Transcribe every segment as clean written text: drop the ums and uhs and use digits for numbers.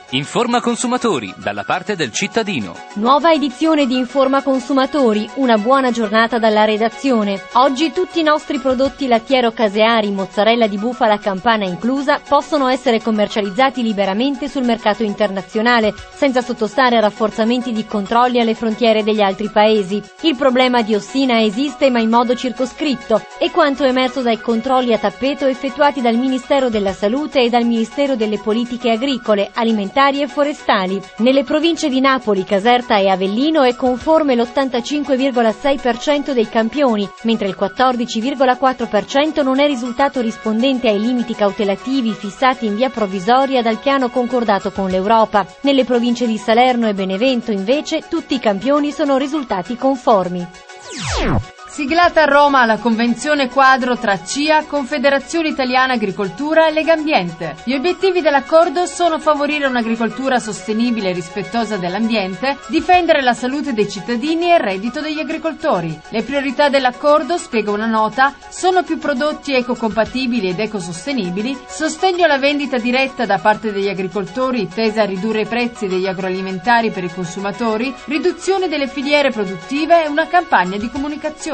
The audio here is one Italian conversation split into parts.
Informa Consumatori, dalla parte del cittadino. Nuova edizione di Informa Consumatori, una buona giornata dalla redazione. Oggi tutti i nostri prodotti lattiero-caseari, mozzarella di bufala campana inclusa, possono essere commercializzati liberamente sul mercato internazionale, senza sottostare a rafforzamenti di controlli alle frontiere degli altri paesi. Il problema diossina esiste, ma in modo circoscritto, e quanto emerso dai controlli a tappeto effettuati dal Ministero della Salute e dal Ministero delle Politiche Agricole, Alimentari e Forestali. Nelle province di Napoli, Caserta e Avellino è conforme l'85,6% dei campioni, mentre il 14,4% non è risultato rispondente ai limiti cautelativi fissati in via provvisoria dal piano concordato con l'Europa. Nelle province di Salerno e Benevento, invece, tutti i campioni sono risultati conformi. Siglata a Roma la convenzione quadro tra CIA, Confederazione Italiana Agricoltura e Legambiente. Gli obiettivi dell'accordo sono favorire un'agricoltura sostenibile e rispettosa dell'ambiente, difendere la salute dei cittadini e il reddito degli agricoltori. Le priorità dell'accordo, spiega una nota, sono più prodotti ecocompatibili ed ecosostenibili, sostegno alla vendita diretta da parte degli agricoltori tesa a ridurre i prezzi degli agroalimentari per i consumatori, riduzione delle filiere produttive e una campagna di comunicazione.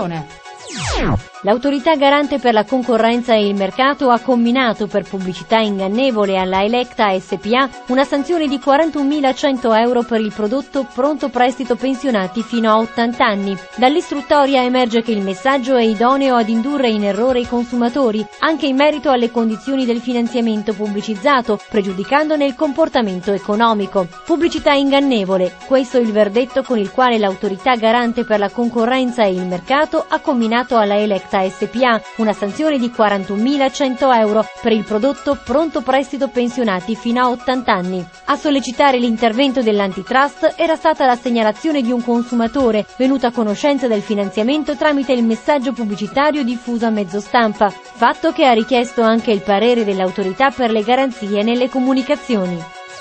L'Autorità Garante per la Concorrenza e il Mercato ha comminato per pubblicità ingannevole alla Electa SpA una sanzione di 41.100 euro per il prodotto Pronto Prestito Pensionati fino a 80 anni. Dall'istruttoria emerge che il messaggio è idoneo ad indurre in errore i consumatori, anche in merito alle condizioni del finanziamento pubblicizzato, pregiudicandone il comportamento economico. Pubblicità ingannevole, questo è il verdetto con il quale l'Autorità Garante per la Concorrenza e il Mercato ha comminato alla Electa SpA una sanzione di 41.100 euro per il prodotto Pronto Prestito Pensionati fino a 80 anni. A sollecitare l'intervento dell'antitrust era stata la segnalazione di un consumatore venuto a conoscenza del finanziamento tramite il messaggio pubblicitario diffuso a mezzo stampa, fatto che ha richiesto anche il parere dell'Autorità per le garanzie nelle comunicazioni.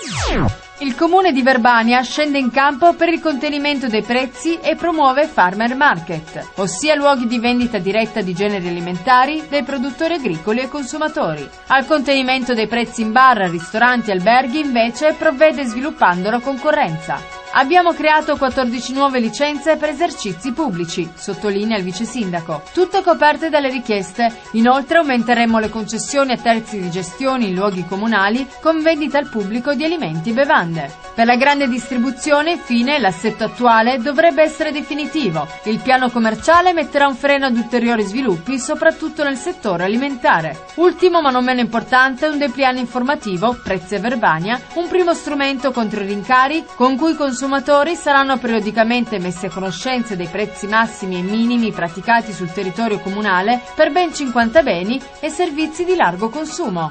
Il comune di Verbania scende in campo per il contenimento dei prezzi e promuove Farmer Market, ossia luoghi di vendita diretta di generi alimentari dai produttori agricoli e consumatori. Al contenimento dei prezzi in bar, ristoranti e alberghi invece provvede sviluppando la concorrenza. Abbiamo creato 14 nuove licenze per esercizi pubblici, sottolinea il vice sindaco, tutte coperte dalle richieste. Inoltre aumenteremo le concessioni a terzi di gestione in luoghi comunali con vendita al pubblico di alimenti e bevande. Per la grande distribuzione, infine, l'assetto attuale dovrebbe essere definitivo. Il piano commerciale metterà un freno ad ulteriori sviluppi, soprattutto nel settore alimentare. Ultimo, ma non meno importante, un dépliant informativo, Prezzi a Verbania, un primo strumento contro i rincari con cui i consumatori saranno periodicamente messi a conoscenza dei prezzi massimi e minimi praticati sul territorio comunale per ben 50 beni e servizi di largo consumo.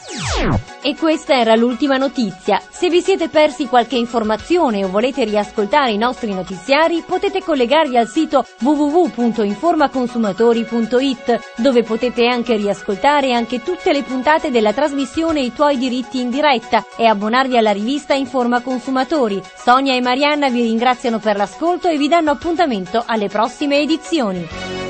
E questa era l'ultima notizia. Se vi siete persi qualche informazione o volete riascoltare i nostri notiziari, potete collegarvi al sito www.informaconsumatori.it, dove potete anche riascoltare anche tutte le puntate della trasmissione I tuoi diritti in diretta e abbonarvi alla rivista Informa Consumatori. Sonia e Marianna vi ringraziano per l'ascolto e vi danno appuntamento alle prossime edizioni.